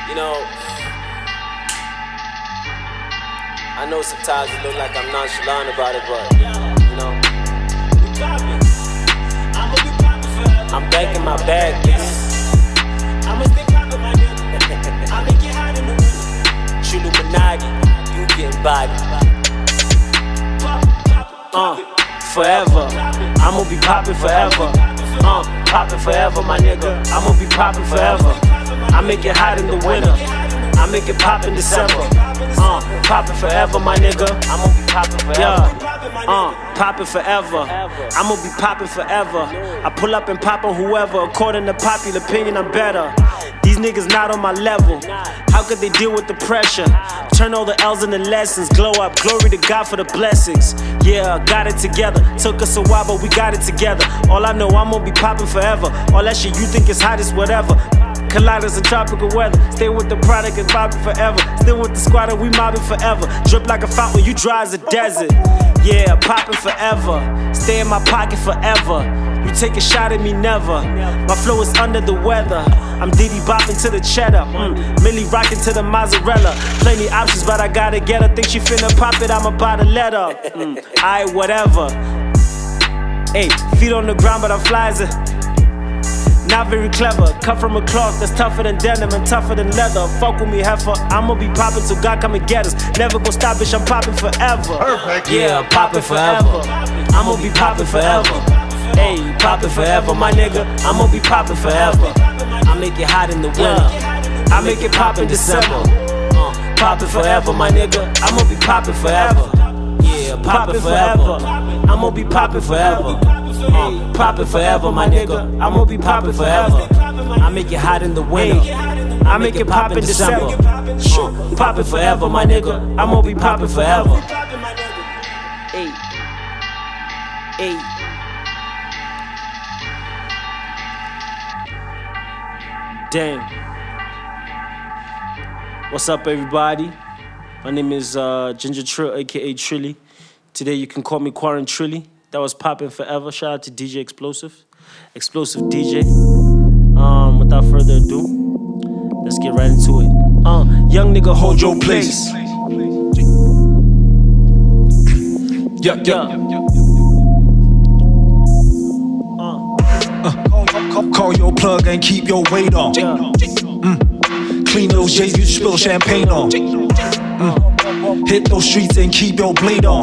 You know, I know sometimes it look like I'm nonchalant about it, but you know, I'm back in my bag, bitch. I'ma stay poppin', my nigga. I make it hot in the winter. True Illuminati, you getting body. Forever, I'ma be poppin' forever. Poppin' forever, my nigga. I'ma be poppin' forever. I make it hot in the winter. I make it pop in December. Poppin' forever, my nigga. I'ma be poppin' forever. Yeah. Poppin' forever. I'ma be poppin' forever. I pull up and pop on whoever. According to popular opinion, I'm better. These niggas not on my level. How could they deal with the pressure? Turn all the L's into lessons. Glow up, glory to God for the blessings. Yeah, got it together. Took us a while, but we got it together. All I know, I'm gonna be poppin' forever. All that shit you think is hot is whatever. Colliders in tropical weather. Stay with the product and poppin' forever. Still with the squad and we mobbing forever. Drip like a fountain, you dry as a desert. Yeah, poppin' forever. Stay in my pocket forever. You take a shot at me, never. My flow is under the weather. I'm Diddy bopping to the cheddar. Millie rocking to the mozzarella. Plenty options, but I gotta get her. Think she finna pop it, I'ma buy the letter. Aight, whatever. Hey, feet on the ground, but I'm fly as a. Not very clever, cut from a cloth that's tougher than denim and tougher than leather. Fuck with me, heifer, I'ma be poppin' till God come and get us. Never gon' stop, bitch, I'm poppin' forever. Perfect. Yeah, poppin' forever. I'ma be poppin' forever. Hey, poppin' forever, my nigga. I'ma be poppin' forever. I make it hot in the winter. I make it pop in December. Poppin' forever, my nigga. I'ma be poppin' forever. Yeah, poppin' forever. I'ma be poppin' forever. Poppin' forever, my nigga. I'ma be poppin' forever. I make it hot in the winter. I make it pop in December. Poppin' forever, my nigga. I'ma be poppin' forever. Hey, hey. Damn. What's up, everybody? My name is Ginger Trill, aka Trilly. Today you can call me Quarren Trilly. That was poppin' forever. Shout out to DJ Explosive. Explosive DJ. Without further ado, let's get right into it. Young nigga, hold your place. Call your plug and keep your weight on. Clean those J's you spill champagne on. Hit those streets and keep your blade on.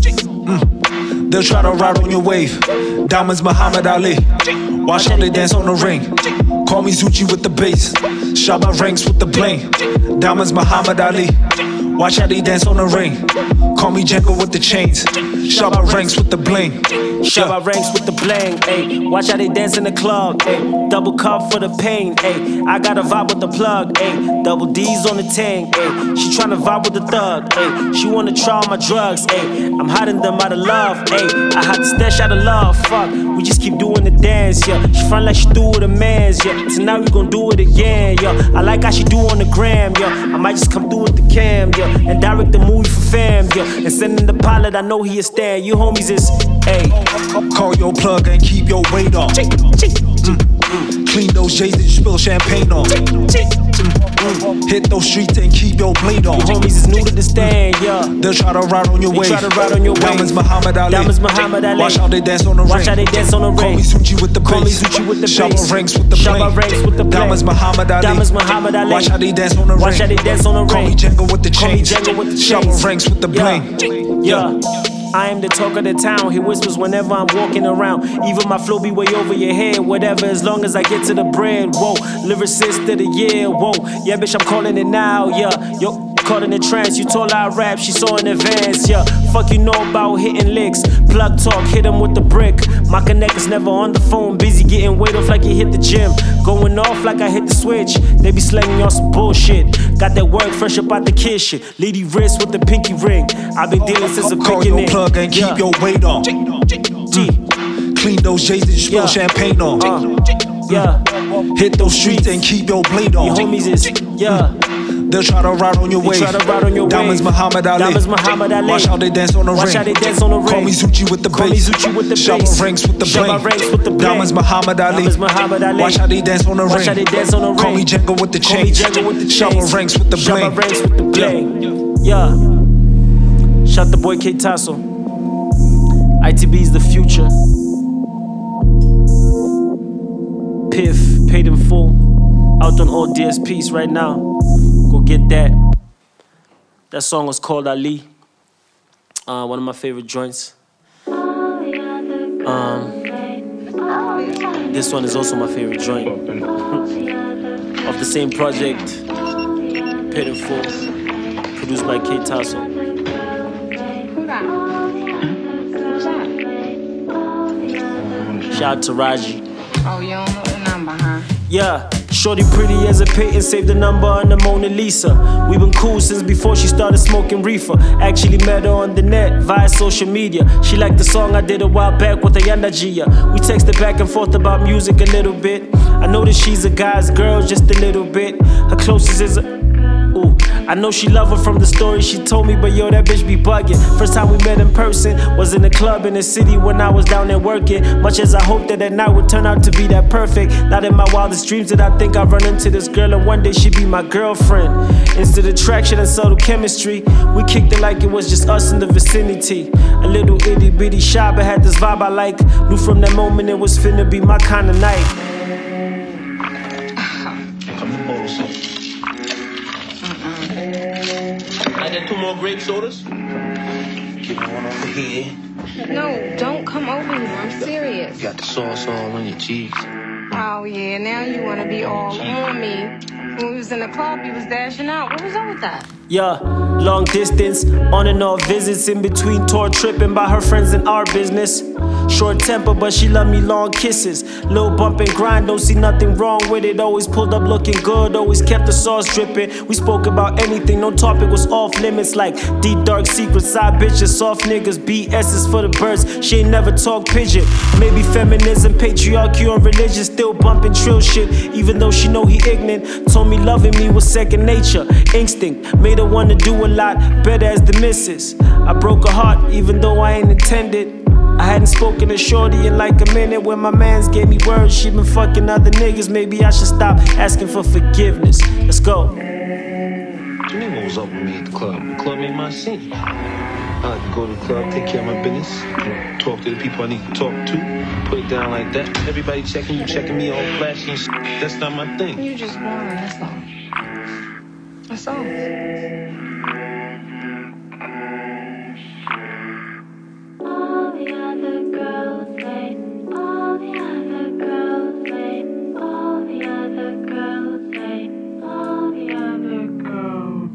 They'll try to ride on your wave. Diamonds Muhammad Ali. Watch how they dance on the ring. Call me Zucci with the bass. Shot my ranks with the bling. Diamonds Muhammad Ali. Watch how they dance on the ring. Call me Django with the chains. Shot my ranks with the bling. Shut my ranks with the bling, ayy. Watch how they dance in the club, ayy. Double cup for the pain, ayy. I got a vibe with the plug, ayy. Double D's on the tank, ayy. She tryna vibe with the thug, ayy. She wanna try all my drugs, ayy. I'm hiding them out of love, ayy. I had to stash out of love, fuck. We just keep doing the dance, yeah. She front like she do with a man's, yeah. Tonight we gon' do it again, yeah. I like how she do on the gram, yeah. I might just come through with the cam, yeah. And direct the movie for fam, yeah. And send in the pilot, I know he a stand. You homies is, ayy. Call your plug and keep your weight on. Clean those J's that you spill champagne on. Hit those streets and keep your blade on. You homies is new to the stand, yeah. They'll try to ride on your wave. Try to ride on your wave. Diamonds Muhammad Ali. Diamonds Muhammad Ali. Watch how they dance on the ring. Watch how they dance on the ring. Call me Zucci with the bass. Call me Zucci with the Shot bass. my ranks with the Shot bling. my ranks with the bling. Diamonds Muhammad Ali. Diamonds Muhammad Ali. Watch how they dance on the ring. Watch how they dance on the ring. Call me Django with the Call me chains. Django with the Shot my chains. ranks with the bling. Yeah. I am the talk of the town. He whispers whenever I'm walking around. Even my flow be way over your head. Whatever, as long as I get to the bread. Whoa, lyricist of the year. Whoa, yeah, bitch, I'm calling it now. Yeah, yo. Caught in a trance, you told her I rap, she saw in advance, yeah. Fuck you know about hitting licks. Plug talk, hit him with the brick. My connect is never on the phone, busy getting weight off like he hit the gym. Going off like I hit the switch. They be slanging on some bullshit. Got that work fresh up out the kid shit. Lady wrist with the pinky ring. I've been dealing since a Call beginning. your plug and keep your weight on. Clean those J's that you spill champagne on. Yeah. Hit those streets and keep your blade on. You homies is, yeah. They'll try to ride on your wave. Diamonds Muhammad Ali. Watch how they dance on the ring. Call me Zucci with the bass. Shabba ranks with the bling. Diamonds Muhammad Ali. Watch how they dance on the ring. Call me Django with the chain. Shabba ranks with the bling. Yeah. Shout the boy K Tasso. ITB's the future. Piff, paid in full. Out on all DSPs right now. Go get that. That song was called Ali. One of my favorite joints. This one is also my favorite joint. Of the same project. Paid in full. Produced by K Tasso. Shout out to Raji. Oh, you don't know the number, huh? Yeah, shorty pretty as a patent, saved the number on the Mona Lisa. We been cool since before she started smoking reefer. Actually met her on the net via social media. She liked the song I did a while back with Ayana Gia. We texted back and forth about music a little bit. I noticed she's a guy's girl just a little bit. Her closest is I know she love her from the story she told me, but yo, that bitch be bugging. First time we met in person was in a club in the city when I was down there working. Much as I hoped that night would turn out to be that perfect, not in my wildest dreams did I think I'd run into this girl and one day she'd be my girlfriend. Instant attraction and subtle chemistry, we kicked it like it was just us in the vicinity. A little itty bitty shy, but had this vibe I like. Knew from that moment it was finna be my kind of night. I got 2 more grape sodas. Give me one over here. No, don't come over here. I'm serious. You got the sauce all on your cheeks. Oh, yeah, now you want to be all on me. When we was in the club, you was dashing out. What was up with that? Yeah, long distance, on and off visits, in between tour tripping by her friends in our business. Short temper, but she love me long kisses. Little bump and grind, don't see nothing wrong with it. Always pulled up looking good, always kept the sauce dripping. We spoke about anything, no topic was off limits. Like deep dark secrets, side bitches, soft niggas, BS is for the birds. She ain't never talk pigeon. Maybe feminism, patriarchy, or religion. Still bumping trill shit, even though she know he ignorant. Told me loving me was second nature, instinct. Made her wanna do a lot better as the missus. I broke her heart, even though I ain't intended. I hadn't spoken to shorty in like a minute. When my mans gave me words, she been fucking other niggas. Maybe I should stop asking for forgiveness. Let's go. You know what was up with me at the club? The club made my scene. I like to go to the club, take care of my business, talk to the people I need to talk to, put it down like that. Everybody checking you, checking me, all flashy and shit. That's not my thing. You just boring, that's all. That's all. All the other girls wait, all the other girls wait, all the other girls wait, all the other girls.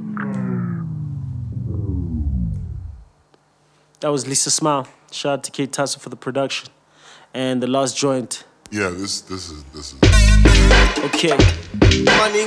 That was Lisa Smile. Shout out to K Tasso for the production. And the last joint. Yeah, this is. Okay. Money.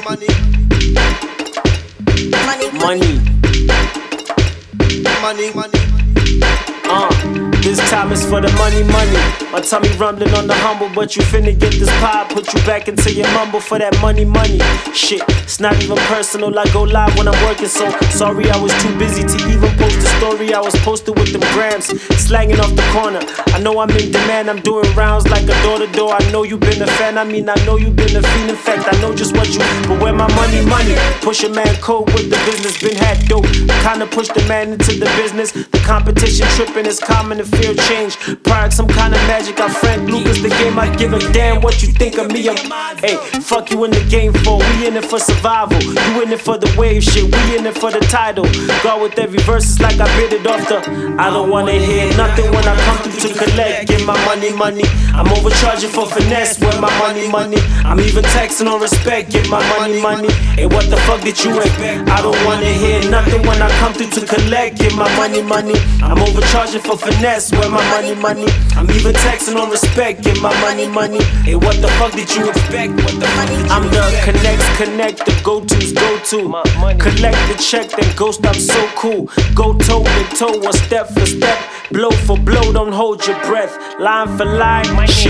This time is for the money. My tummy rumbling on the humble, but you finna get this pie. Put you back into your mumble for that money. Shit, it's not even personal. I go live when I'm working, so sorry I was too busy to even post a story. I was posted with them grams, slanging off the corner. I know I'm in demand, I'm doing rounds like a door-to-door. I know you been a fan, I know you been a fiend. In fact, I know just what you, but where my money. Push a man code with the business, been had dope. Kinda push the man into the business. The competition tripping is common to fear change. Pride, some kind of magic. I Frank Lucas, the game. I give a damn what you think of me. Hey, fuck you in the game for. We in it for survival. You in it for the wave shit. We in it for the title. Go with every verse, it's like I bit it off the. I don't wanna hear nothing when I come through to collect. Get my money. I'm overcharging for finesse. Where my money. I'm even taxing on respect. Get my money. Hey, what the fuck did you expect? I don't wanna hear nothing when I come through to collect. Get my money. I'm overcharging for finesse. Where my money. I'm even taxing on respect. Get my money. Hey, what the fuck did you expect? I'm the connect, the go-to's go-to. Collect the check, then ghost, I'm so cool. Go toe to toe, or step for step. Blow for blow, don't hold your breath. Line for line, shit, I'm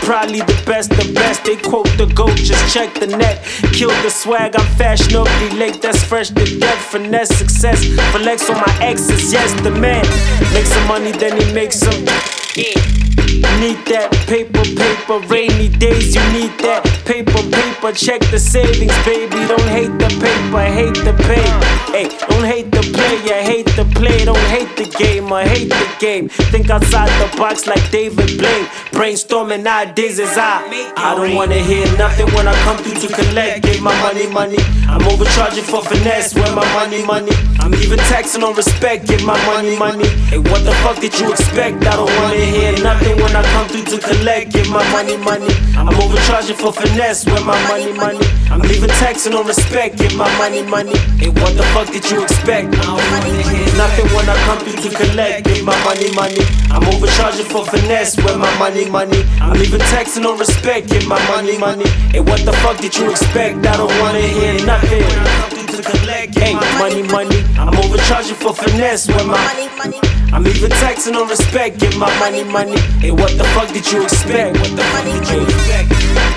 probably the best. They quote the GOAT, just check the net. Kill the swag, I'm fashionably late. That's fresh to death, finesse, success. Flex on my exes, yes, the man. Make some money, then he makes some. Need that paper, rainy days, you need that paper, check the savings, baby. Don't hate the paper, hate the pay. Hey, don't hate the player, hate the play. Don't hate the game, I hate the game. Think outside the box like David Blaine. Brainstorming nowadays is I don't wanna hear nothing when I come through to collect. Give my money. I'm overcharging for finesse. Where my money? I'm even taxing on respect. Give my money. Hey, what the fuck did you expect? I don't wanna hear nothing when I come through to collect. Give my money. I'm overcharging for finesse. Where my money? I'm even taxing on respect. Give my money. Hey, what the fuck did you expect? I don't wanna hear nothing when I come through to collect. Give my money. I'm overcharging for finesse. Where my money? I'm even taxing on respect. Give my money. Hey, what the fuck did you expect? I don't wanna hear nothing when I come through to collect. Hey, money. I'm overcharging for finesse. Where my I'm even taxing on respect. Give my money. Hey, what the fuck did you expect? What the fuck did you expect?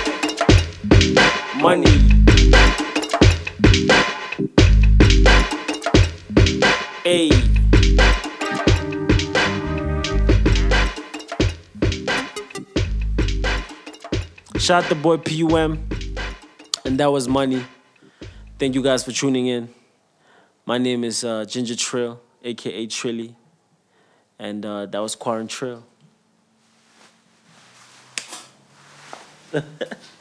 Money. Hey. Shout out the boy PUM. And that was Money. Thank you guys for tuning in. My name is Ginger Trill, aka Trilly. And that was Quarren Trill.